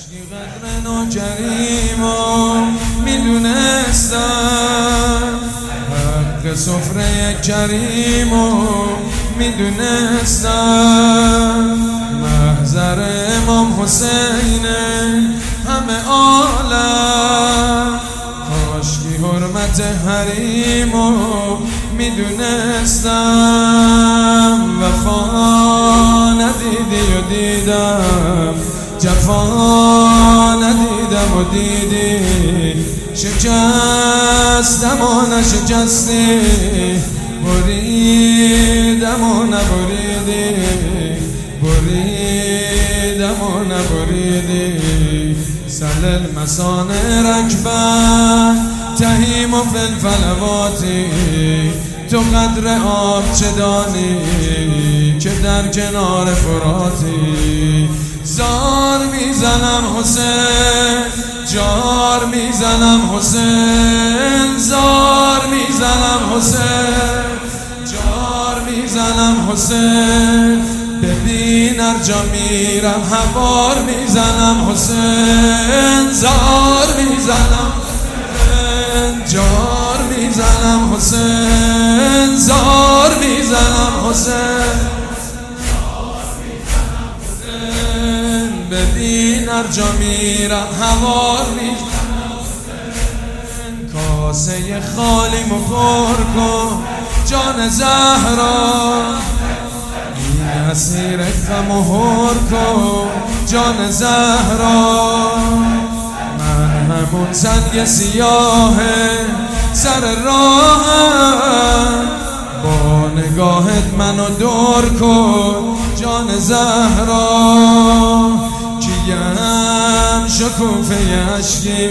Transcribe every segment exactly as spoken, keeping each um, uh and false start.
کاشکی قدر نوکریمو میدونستم، حق سفره کریمو میدونستم، محضر امام حسینه همه عالم، کاشکی حرمت حریمو میدونستم، وفا ندیدی و دیدم، جفا ندیدم و دیدی، شکستم و نشکستی، بریدم و نبریدی، بریدم و نبریدی، سل المسان رکبن تهیم و فلفلواتی، تو قدر آب چه دانی که در کنار فراتی، زار میزنم حسین، جار میزنم حسین، زار میزنم حسین، جار میزنم حسین، ببین هر جا میرم هوار میزنم حسین، زار میزنم حسین، جار میزنم حسین، زار میزنم حسین، ببین هر جا میرم هوار میزنم حسین، کاسه خالیمو پر کن جان زهرا، این اسیر غمو هر کن جان زهرا، من همون سنگ سیاه سر راهم، با نگاهت منو دور کن جان زهرا، کیم شکوفه عشقی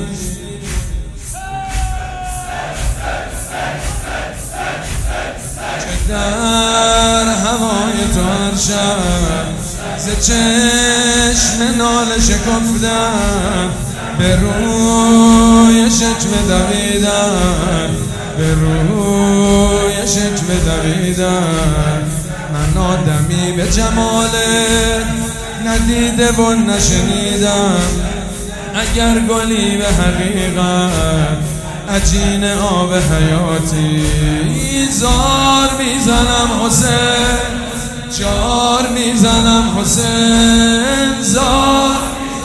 که در هوای تو هر شب ز چشم ناله شکفتم، به روی شکوه دویدم، به روی شکوه دویدم، من آدمی به جمالت ندیده و نشنیدم، اگر گلی به حقیقت عجین آب حیاتی، زار میزنم حسین، جار میزنم حسین، زار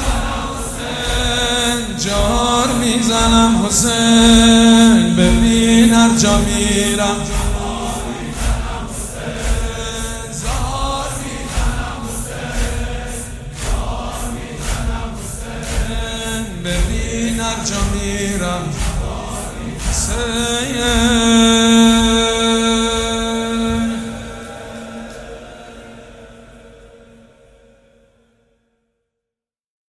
جار میزنم حسین، ببین هر جا میرم زار میزنم حسین، جار میزنم حسین، ببین هر جا میرم حسین.